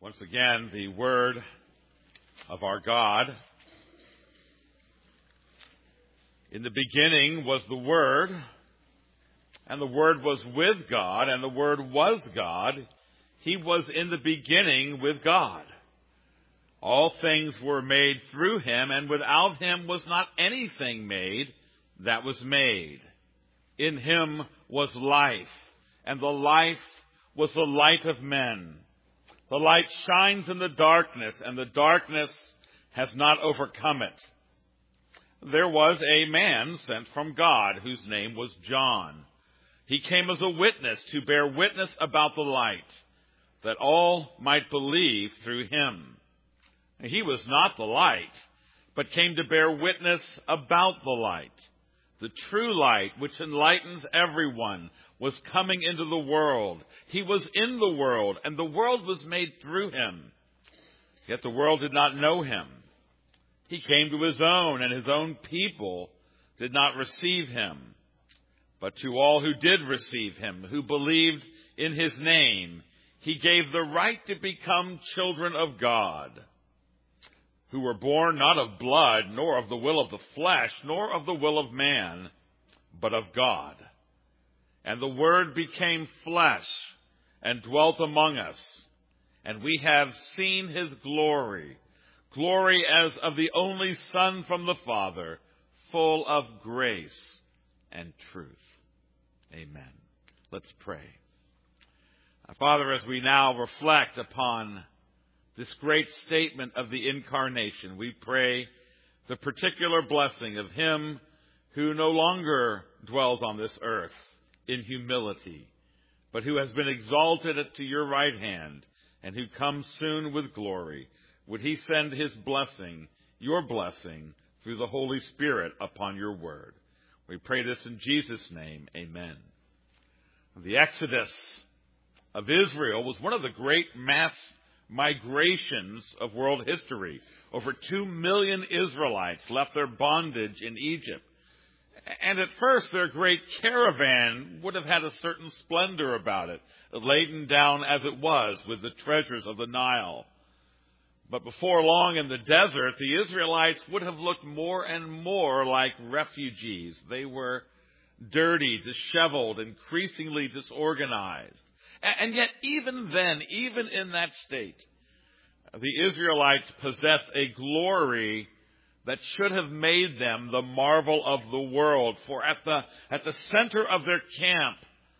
Once again, the Word of our God. In the beginning was the Word, and the Word was with God, and the Word was God. He was in the beginning with God. All things were made through him, and without him was not anything made that was made. In him was life, and the life was the light of men. The light shines in the darkness, and the darkness has not overcome it. There was a man sent from God, whose name was John. He came as a witness to bear witness about the light, that all might believe through him. He was not the light, but came to bear witness about the light. The true light, which enlightens everyone, was coming into the world. He was in the world, and the world was made through him. Yet the world did not know him. He came to his own, and his own people did not receive him. But to all who did receive him, who believed in his name, he gave the right to become children of God, who were born not of blood, nor of the will of the flesh, nor of the will of man, but of God. And the Word became flesh and dwelt among us, and we have seen his glory, glory as of the only Son from the Father, full of grace and truth. Amen. Let's pray. Father, as we now reflect upon this great statement of the incarnation, we pray the particular blessing of him who no longer dwells on this earth in humility, but who has been exalted to your right hand and who comes soon with glory. Would he send his blessing, your blessing, through the Holy Spirit upon your word. We pray this in Jesus' name. Amen. The Exodus of Israel was one of the great mass migrations of world history. Over 2 million Israelites left their bondage in Egypt. And at first, their great caravan would have had a certain splendor about it, laden down as it was with the treasures of the Nile. But before long in the desert, the Israelites would have looked more and more like refugees. They were dirty, disheveled, increasingly disorganized. And yet, even then, even in that state, the Israelites possessed a glory that should have made them the marvel of the world. For at the center of their camp,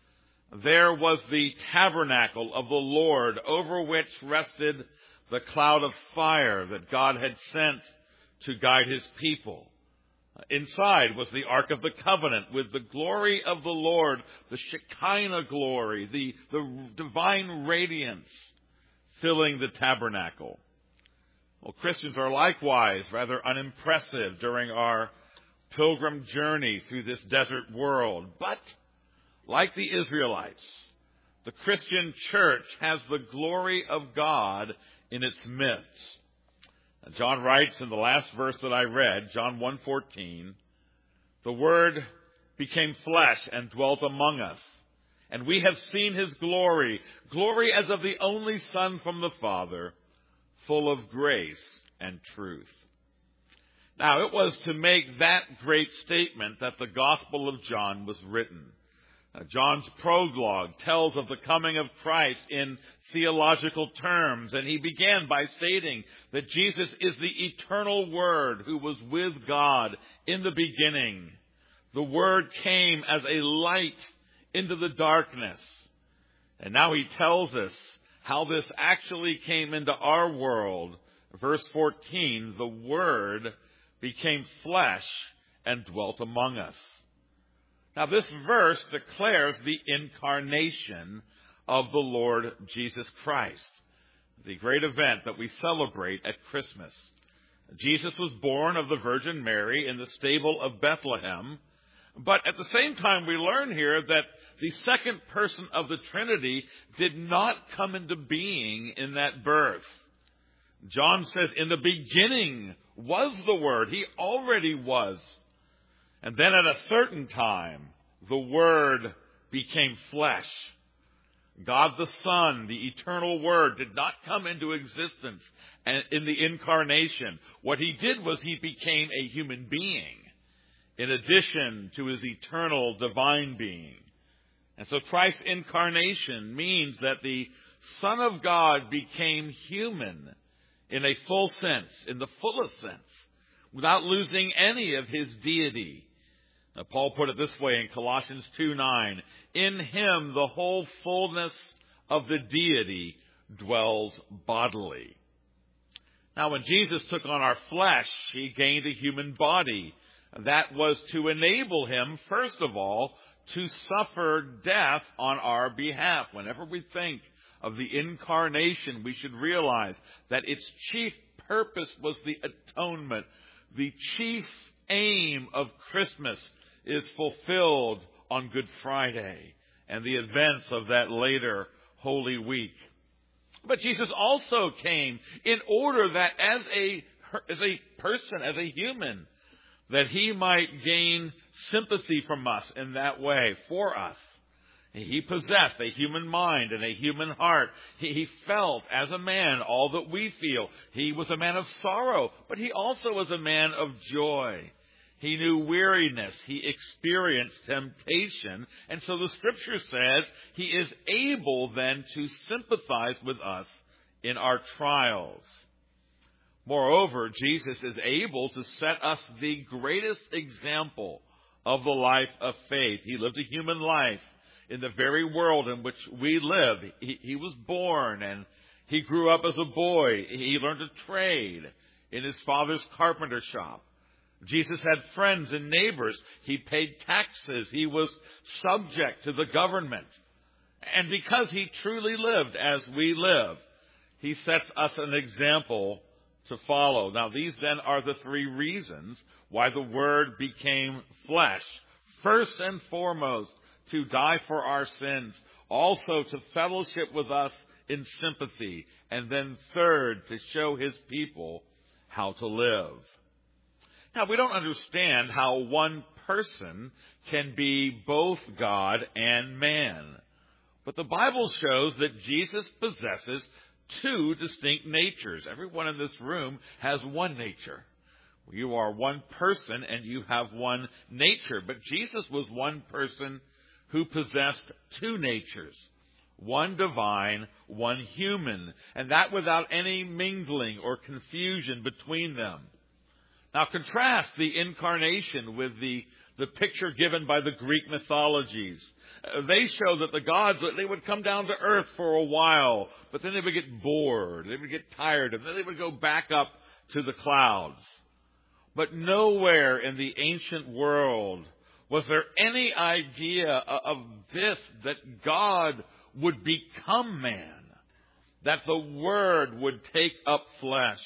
there was the tabernacle of the Lord, over which rested the cloud of fire that God had sent to guide his people. Inside was the Ark of the Covenant with the glory of the Lord, the Shekinah glory, the divine radiance filling the tabernacle. Well, Christians are likewise rather unimpressive during our pilgrim journey through this desert world. But, like the Israelites, the Christian church has the glory of God in its midst. John writes in the last verse that I read, John 1:14, the Word became flesh and dwelt among us, and we have seen his glory, glory as of the only Son from the Father, full of grace and truth. Now, it was to make that great statement that the Gospel of John was written. John's prologue tells of the coming of Christ in theological terms, and he began by stating that Jesus is the eternal Word who was with God in the beginning. The Word came as a light into the darkness. And now he tells us how this actually came into our world. Verse 14, the Word became flesh and dwelt among us. Now, this verse declares the incarnation of the Lord Jesus Christ, the great event that we celebrate at Christmas. Jesus was born of the Virgin Mary in the stable of Bethlehem, but at the same time we learn here that the second person of the Trinity did not come into being in that birth. John says, in the beginning was the Word. He already was. And then at a certain time, the Word became flesh. God the Son, the eternal Word, did not come into existence in the incarnation. What he did was he became a human being in addition to his eternal divine being. And so Christ's incarnation means that the Son of God became human in a full sense, in the fullest sense, without losing any of his deity. Now, Paul put it this way in Colossians 2:9, in him the whole fullness of the deity dwells bodily. Now, when Jesus took on our flesh, he gained a human body. That was to enable him, first of all, to suffer death on our behalf. Whenever we think of the incarnation, we should realize that its chief purpose was the atonement. The chief aim of Christmas is fulfilled on Good Friday and the events of that later Holy Week. But Jesus also came in order that as a person, as a human, that he might gain sympathy from us in that way for us. He possessed a human mind and a human heart. He felt as a man all that we feel. He was a man of sorrow, but he also was a man of joy. He knew weariness. He experienced temptation. And so the Scripture says he is able then to sympathize with us in our trials. Moreover, Jesus is able to set us the greatest example of the life of faith. He lived a human life in the very world in which we live. He was born and he grew up as a boy. He learned a trade in his father's carpenter shop. Jesus had friends and neighbors. He paid taxes. He was subject to the government. And because he truly lived as we live, he sets us an example to follow. Now, these then are the three reasons why the Word became flesh. First and foremost, to die for our sins. Also, to fellowship with us in sympathy. And then third, to show his people how to live. Now, we don't understand how one person can be both God and man. But the Bible shows that Jesus possesses two distinct natures. Everyone in this room has one nature. You are one person and you have one nature. But Jesus was one person who possessed two natures. One divine, one human. And that without any mingling or confusion between them. Now contrast the incarnation with the picture given by the Greek mythologies. They show that the gods, they would come down to earth for a while, but then they would get bored, they would get tired, and then they would go back up to the clouds. But nowhere in the ancient world was there any idea of this, that God would become man, that the Word would take up flesh.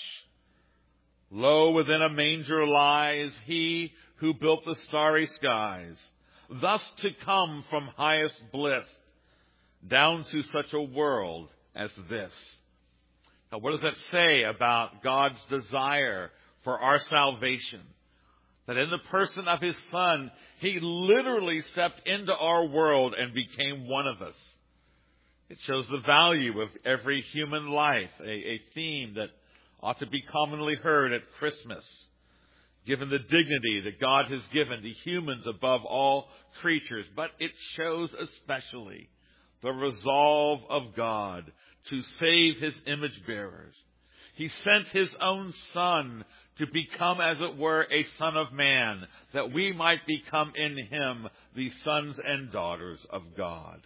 Lo, within a manger lies he who built the starry skies, thus to come from highest bliss down to such a world as this. Now, what does that say about God's desire for our salvation? That in the person of his Son, he literally stepped into our world and became one of us. It shows the value of every human life, a theme that ought to be commonly heard at Christmas, given the dignity that God has given to humans above all creatures. But it shows especially the resolve of God to save his image bearers. He sent his own Son to become, as it were, a Son of Man, that we might become in him the sons and daughters of God.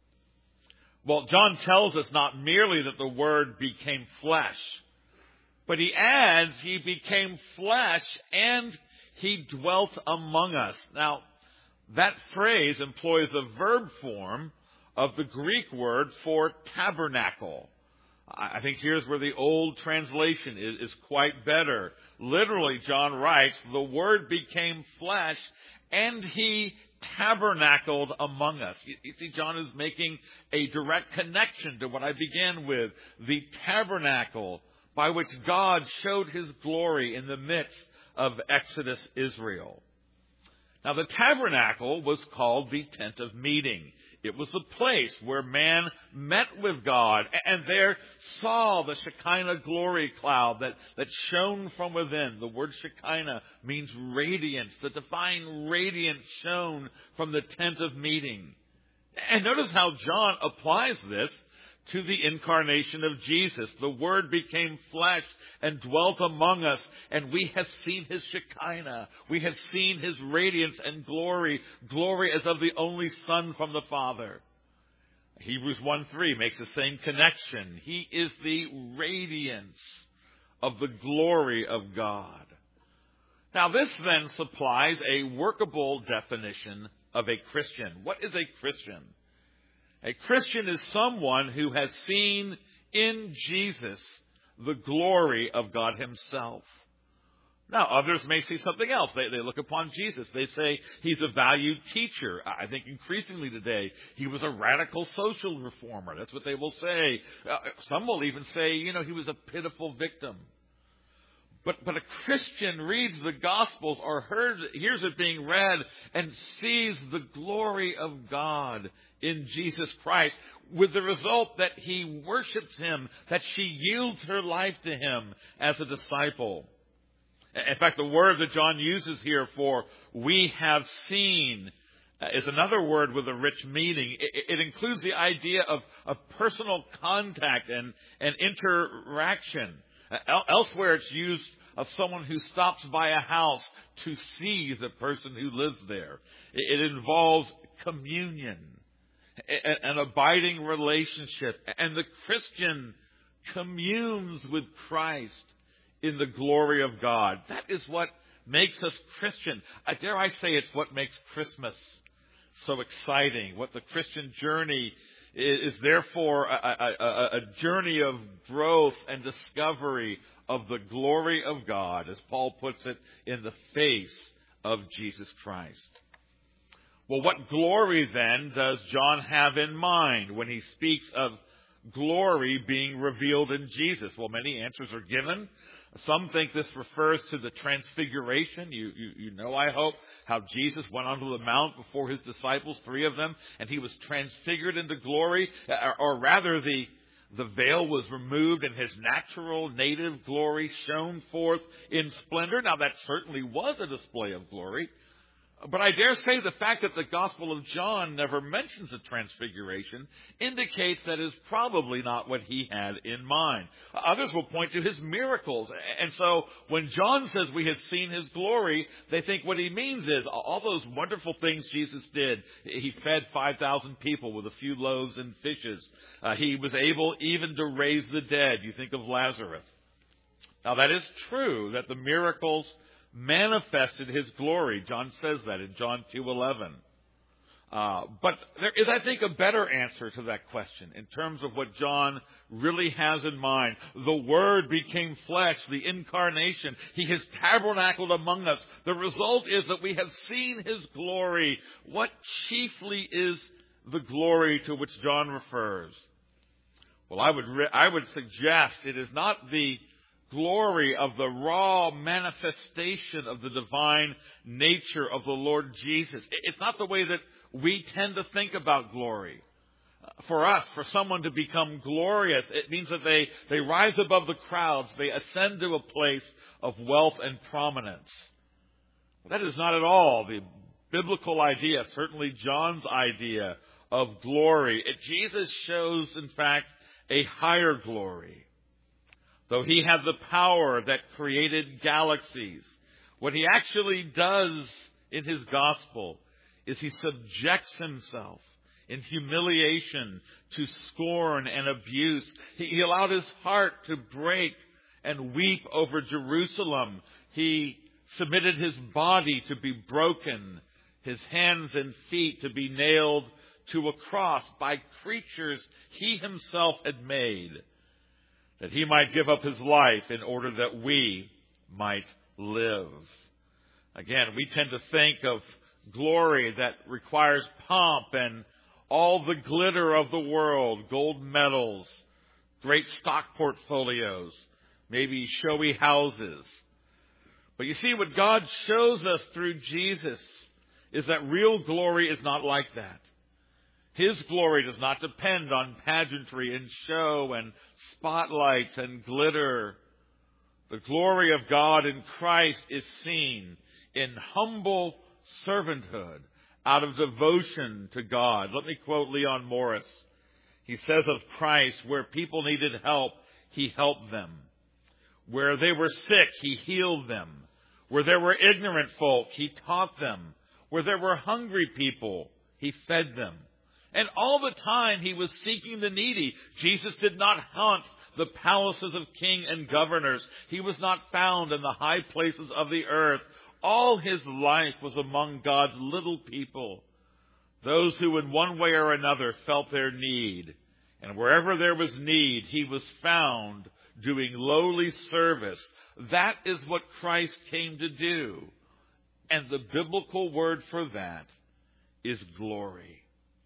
Well, John tells us not merely that the Word became flesh, but he adds he became flesh and he dwelt among us. Now, that phrase employs a verb form of the Greek word for tabernacle. I think here's where the old translation is quite better. Literally, John writes, the Word became flesh and he tabernacled among us. You see, John is making a direct connection to what I began with, the tabernacle by which God showed his glory in the midst of Exodus Israel. Now, the tabernacle was called the tent of meeting. It was the place where man met with God and there saw the Shekinah glory cloud that shone from within. The word Shekinah means radiance. The divine radiance shone from the tent of meeting. And notice how John applies this to the incarnation of Jesus. The Word became flesh and dwelt among us, and we have seen His Shekinah. We have seen His radiance and glory, glory as of the only Son from the Father. Hebrews 1:3 makes the same connection. He is the radiance of the glory of God. Now this then supplies a workable definition of a Christian. What is a Christian? A Christian is someone who has seen in Jesus the glory of God Himself. Now, others may see something else. They look upon Jesus. They say He's a valued teacher. I think increasingly today, He was a radical social reformer. That's what they will say. Some will even say, He was a pitiful victim. But a Christian reads the Gospels or hears it being read and sees the glory of God in Jesus Christ, with the result that he worships Him, that she yields her life to Him as a disciple. In fact, the word that John uses here for "we have seen" is another word with a rich meaning. It includes the idea of personal contact and interaction. Elsewhere it's used of someone who stops by a house to see the person who lives there. It involves communion, an abiding relationship. And the Christian communes with Christ in the glory of God. That is what makes us Christian. Dare I say it's what makes Christmas so exciting. What the Christian journey is therefore a journey of growth and discovery of the glory of God, as Paul puts it, in the face of Jesus Christ. Well, what glory then does John have in mind when he speaks of glory being revealed in Jesus? Well, many answers are given. Some think this refers to the transfiguration. You know, I hope, how Jesus went onto the mount before His disciples, 3 of them, and He was transfigured into glory. Or rather, the veil was removed and His natural native glory shone forth in splendor. Now, that certainly was a display of glory. But I dare say the fact that the Gospel of John never mentions a transfiguration indicates that is probably not what he had in mind. Others will point to His miracles. And so when John says we have seen His glory, they think what he means is all those wonderful things Jesus did. He fed 5,000 people with a few loaves and fishes. He was able even to raise the dead. You think of Lazarus. Now that is true, that the miracles manifested His glory. John says that in John 2:11. But there is, I think, a better answer to that question in terms of what John really has in mind. The Word became flesh, the incarnation. He has tabernacled among us. The result is that we have seen His glory. What chiefly is the glory to which John refers? Well, I would suggest it is not the glory of the raw manifestation of the divine nature of the Lord Jesus. It's not the way that we tend to think about glory. For us, for someone to become glorious, it means that they rise above the crowds. They ascend to a place of wealth and prominence. That is not at all the biblical idea, certainly John's idea of glory. Jesus shows, in fact, a higher glory. Though He had the power that created galaxies, what He actually does in His gospel is He subjects Himself in humiliation to scorn and abuse. He allowed His heart to break and weep over Jerusalem. He submitted His body to be broken, His hands and feet to be nailed to a cross by creatures He Himself had made, that He might give up His life in order that we might live. Again, we tend to think of glory that requires pomp and all the glitter of the world, gold medals, great stock portfolios, maybe showy houses. But you see, what God shows us through Jesus is that real glory is not like that. His glory does not depend on pageantry and show and spotlights and glitter. The glory of God in Christ is seen in humble servanthood out of devotion to God. Let me quote Leon Morris. He says of Christ, where people needed help, He helped them. Where they were sick, He healed them. Where there were ignorant folk, He taught them. Where there were hungry people, He fed them. And all the time He was seeking the needy. Jesus did not haunt the palaces of king and governors. He was not found in the high places of the earth. All His life was among God's little people, those who in one way or another felt their need. And wherever there was need, He was found doing lowly service. That is what Christ came to do. And the biblical word for that is glory.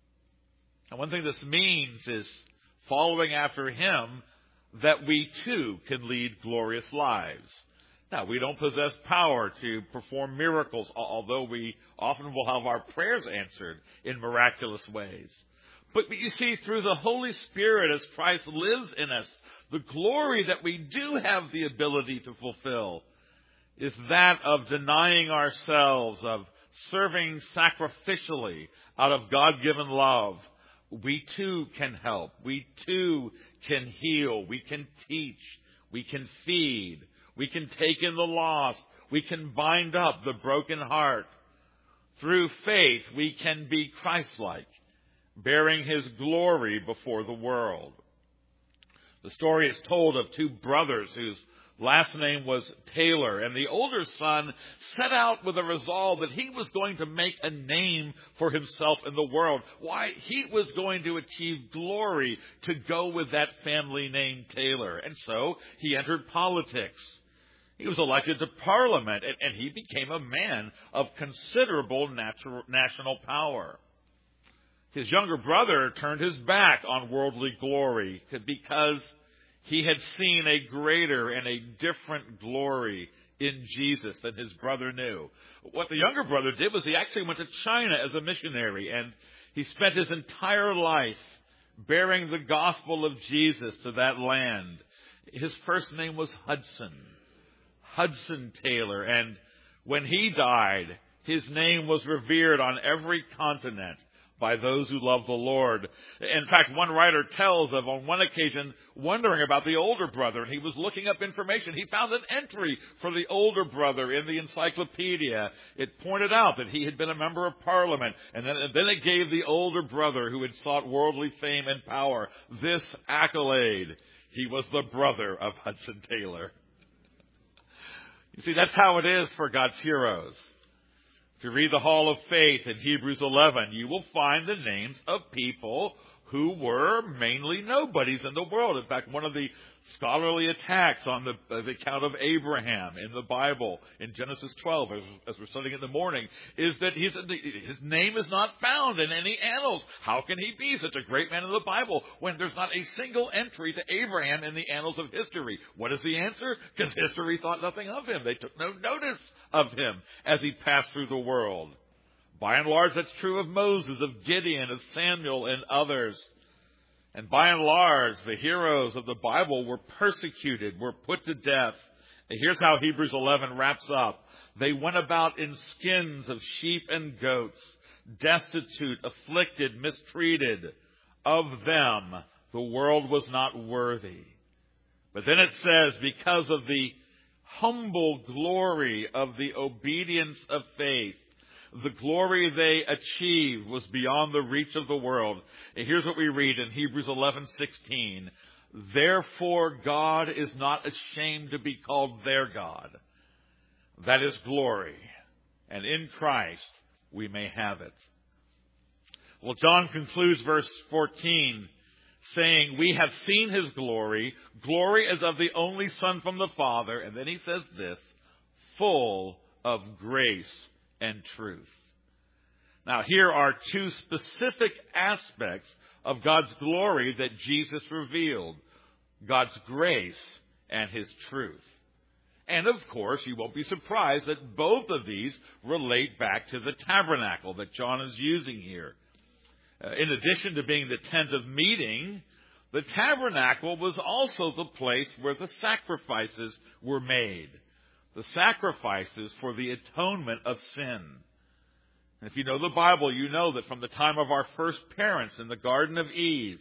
And one thing this means is, following after Him, that we too can lead glorious lives. Now, we don't possess power to perform miracles, although we often will have our prayers answered in miraculous ways. But you see, through the Holy Spirit, as Christ lives in us, the glory that we do have the ability to fulfill is that of denying ourselves, of serving sacrificially out of God-given love. We too can help. We too can heal. We can teach. We can feed. We can take in the lost. We can bind up the broken heart. Through faith, we can be Christ-like, bearing His glory before the world. The story is told of two brothers whose last name was Taylor, and the older son set out with a resolve that he was going to make a name for himself in the world. Why? He was going to achieve glory to go with that family name Taylor. And so he entered politics. He was elected to Parliament, and he became a man of considerable national power. His younger brother turned his back on worldly glory because he had seen a greater and a different glory in Jesus than his brother knew. What the younger brother did was he actually went to China as a missionary, and he spent his entire life bearing the gospel of Jesus to that land. His first name was Hudson Taylor, and when he died, his name was revered on every continent by those who love the Lord. In fact, one writer tells of, on one occasion, wondering about the older brother, and he was looking up information. He found an entry for the older brother in the encyclopedia. It pointed out that he had been a member of Parliament, and then it gave the older brother, who had sought worldly fame and power, this accolade. He was the brother of Hudson Taylor. You see, that's how it is for God's heroes. If you read the Hall of Faith in Hebrews 11, you will find the names of people who were mainly nobodies in the world. In fact, one of the scholarly attacks on the account of Abraham in the Bible in Genesis 12, as we're studying in the morning, is that his name is not found in any annals. How can he be such a great man in the Bible when there's not a single entry to Abraham in the annals of history? What is the answer? Because history thought nothing of him. They took no notice of him as he passed through the world. By and large, that's true of Moses, of Gideon, of Samuel, and others. And by and large, the heroes of the Bible were persecuted, were put to death. And here's how Hebrews 11 wraps up. They went about in skins of sheep and goats, destitute, afflicted, mistreated. Of them, the world was not worthy. But then it says, because of the humble glory of the obedience of faith, the glory they achieved was beyond the reach of the world. And here's what we read in Hebrews 11:16. Therefore God is not ashamed to be called their God. That is glory. And in Christ we may have it. Well, John concludes verse 14 saying, we have seen His glory. Glory as of the only Son from the Father. And then he says this, full of grace and truth. Now, here are two specific aspects of God's glory that Jesus revealed. God's grace and His truth. And of course, you won't be surprised that both of these relate back to the tabernacle that John is using here. In addition to being the tent of meeting, the tabernacle was also the place where the sacrifices were made. The sacrifices for the atonement of sin. And if you know the Bible, you know that from the time of our first parents in the Garden of Eden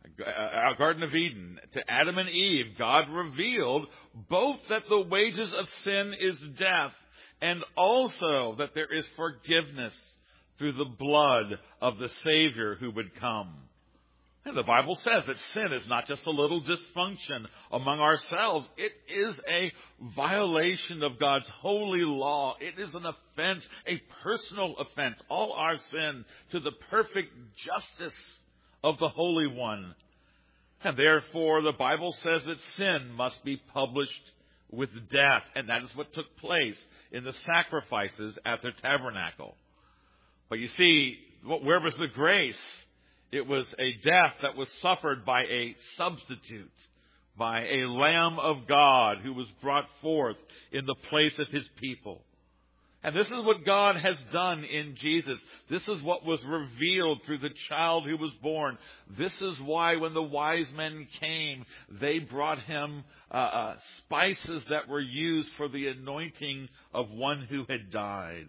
to Adam and Eve, God revealed both that the wages of sin is death and also that there is forgiveness through the blood of the Savior who would come. And the Bible says that sin is not just a little dysfunction among ourselves. It is a violation of God's holy law. It is an offense, a personal offense, all our sin, to the perfect justice of the Holy One. And therefore, the Bible says that sin must be published with death. And that is what took place in the sacrifices at the tabernacle. But you see, where was the grace? It was a death that was suffered by a substitute, by a Lamb of God who was brought forth in the place of his people. And this is what God has done in Jesus. This is what was revealed through the child who was born. This is why when the wise men came, they brought him spices that were used for the anointing of one who had died.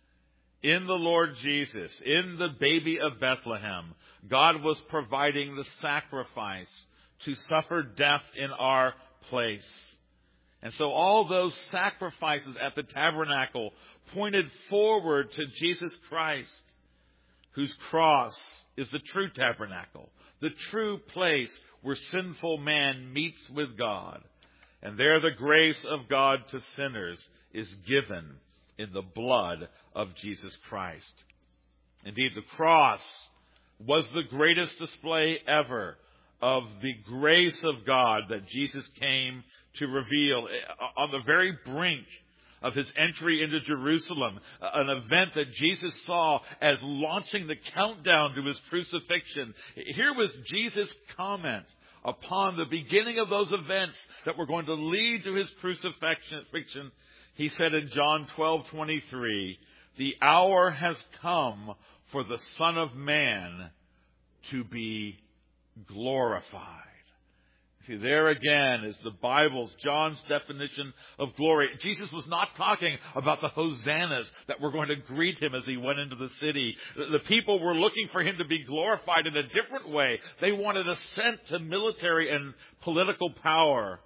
In the Lord Jesus, in the baby of Bethlehem, God was providing the sacrifice to suffer death in our place. And so all those sacrifices at the tabernacle pointed forward to Jesus Christ, whose cross is the true tabernacle, the true place where sinful man meets with God. And there the grace of God to sinners is given in the blood of Jesus Christ. Indeed, the cross was the greatest display ever of the grace of God that Jesus came to reveal on the very brink of his entry into Jerusalem, an event that Jesus saw as launching the countdown to his crucifixion. Here was Jesus' comment upon the beginning of those events that were going to lead to his crucifixion. He said in John 12:23, "The hour has come for the Son of Man to be glorified." See, there again is the Bible's, John's definition of glory. Jesus was not talking about the hosannas that were going to greet him as he went into the city. The people were looking for him to be glorified in a different way. They wanted ascent to military and political power.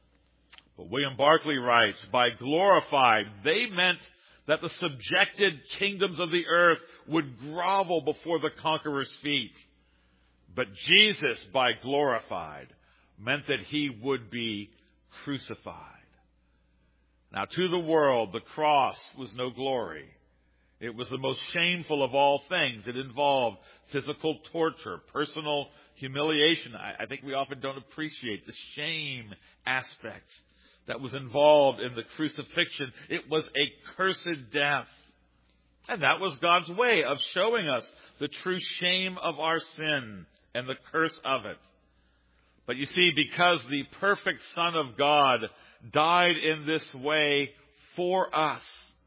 But William Barclay writes, by glorified, they meant that the subjected kingdoms of the earth would grovel before the conqueror's feet. But Jesus, by glorified, meant that he would be crucified. Now, to the world, the cross was no glory. It was the most shameful of all things. It involved physical torture, personal humiliation. I think we often don't appreciate the shame aspect that was involved in the crucifixion. It was a cursed death. And that was God's way of showing us the true shame of our sin and the curse of it. But you see, because the perfect Son of God died in this way for us,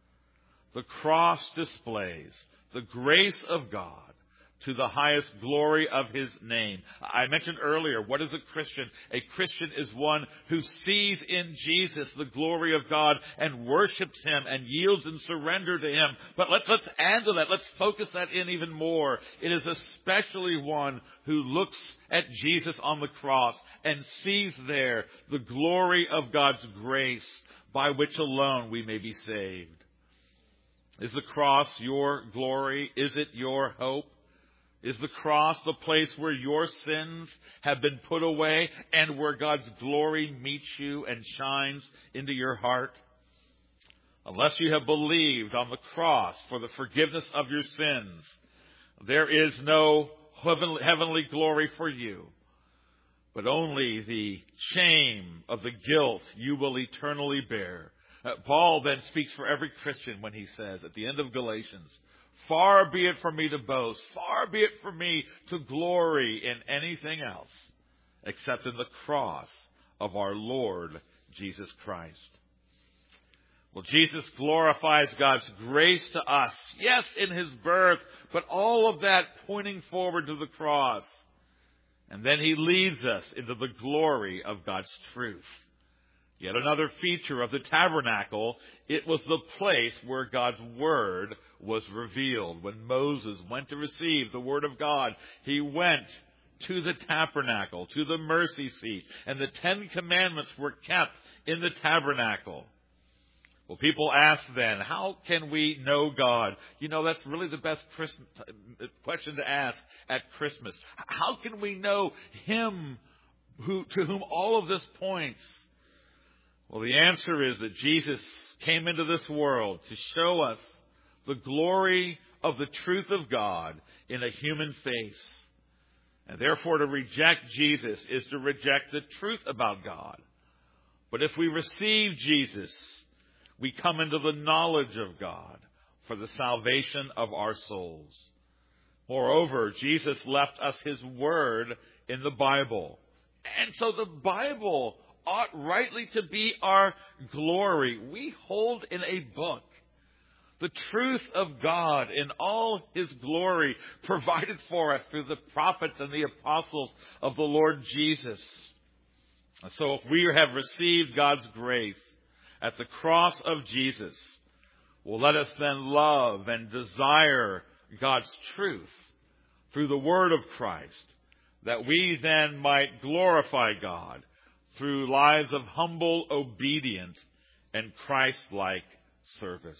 the cross displays the grace of God to the highest glory of his name. I mentioned earlier, what is a Christian? A Christian is one who sees in Jesus the glory of God and worships him and yields and surrender to him. But let's add to that. Let's focus that in even more. It is especially one who looks at Jesus on the cross and sees there the glory of God's grace by which alone we may be saved. Is the cross your glory? Is it your hope? Is the cross the place where your sins have been put away and where God's glory meets you and shines into your heart? Unless you have believed on the cross for the forgiveness of your sins, there is no heavenly glory for you, but only the shame of the guilt you will eternally bear. Paul then speaks for every Christian when he says at the end of Galatians, "Far be it from me to boast, far be it from me to glory in anything else, except in the cross of our Lord Jesus Christ." Well, Jesus glorifies God's grace to us, yes, in His birth, but all of that pointing forward to the cross. And then He leads us into the glory of God's truth. Yet another feature of the tabernacle, it was the place where God's Word was revealed. When Moses went to receive the Word of God, he went to the tabernacle, to the mercy seat, and the 10 Commandments were kept in the tabernacle. Well, people ask then, how can we know God? You know, that's really the best question to ask at Christmas. How can we know Him to whom all of this points? Well, the answer is that Jesus came into this world to show us the glory of the truth of God in a human face. And therefore, to reject Jesus is to reject the truth about God. But if we receive Jesus, we come into the knowledge of God for the salvation of our souls. Moreover, Jesus left us His Word in the Bible. And so the Bible ought rightly to be our glory. We hold in a book the truth of God in all His glory provided for us through the prophets and the apostles of the Lord Jesus. So if we have received God's grace at the cross of Jesus, well, let us then love and desire God's truth through the Word of Christ, that we then might glorify God through lives of humble, obedient, and Christ-like service.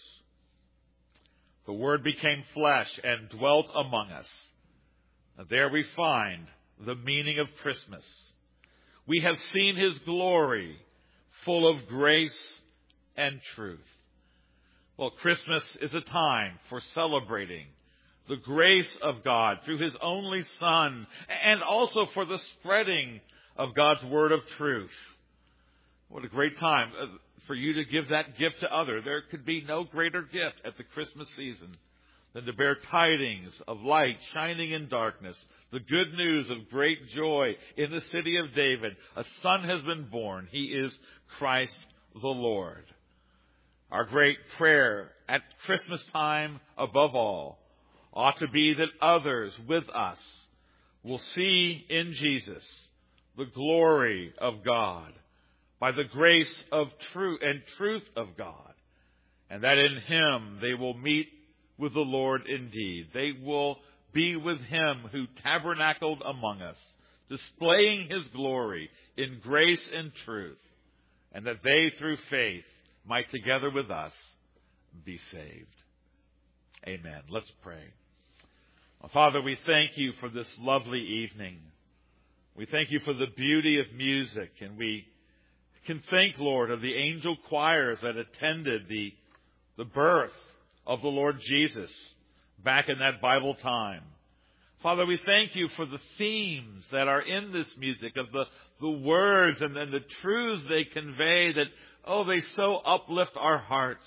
The Word became flesh and dwelt among us. And there we find the meaning of Christmas. We have seen His glory, full of grace and truth. Well, Christmas is a time for celebrating the grace of God through His only Son, and also for the spreading of God's word of truth. What a great time for you to give that gift to others. There could be no greater gift at the Christmas season than to bear tidings of light shining in darkness, the good news of great joy in the city of David. A Son has been born. He is Christ the Lord. Our great prayer at Christmas time, above all, ought to be that others with us will see in Jesus the glory of God by the grace of truth of God, and that in Him they will meet with the Lord indeed. They will be with Him who tabernacled among us, displaying His glory in grace and truth, and that they through faith might together with us be saved. Amen. Let's pray. Well, Father, we thank You for this lovely evening. We thank You for the beauty of music, and we can think, Lord, of the angel choirs that attended the birth of the Lord Jesus back in that Bible time. Father, we thank You for the themes that are in this music, of the words and the truths they convey that, they so uplift our hearts.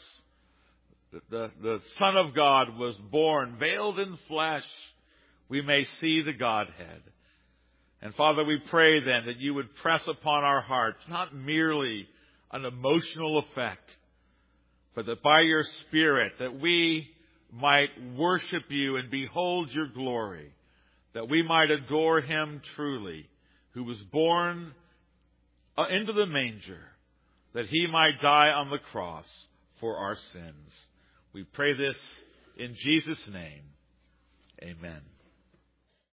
The Son of God was born, veiled in flesh. We may see the Godhead. And Father, we pray then that You would press upon our hearts, not merely an emotional effect, but that by Your Spirit that we might worship You and behold Your glory, that we might adore Him truly, who was born into the manger, that He might die on the cross for our sins. We pray this in Jesus' name. Amen.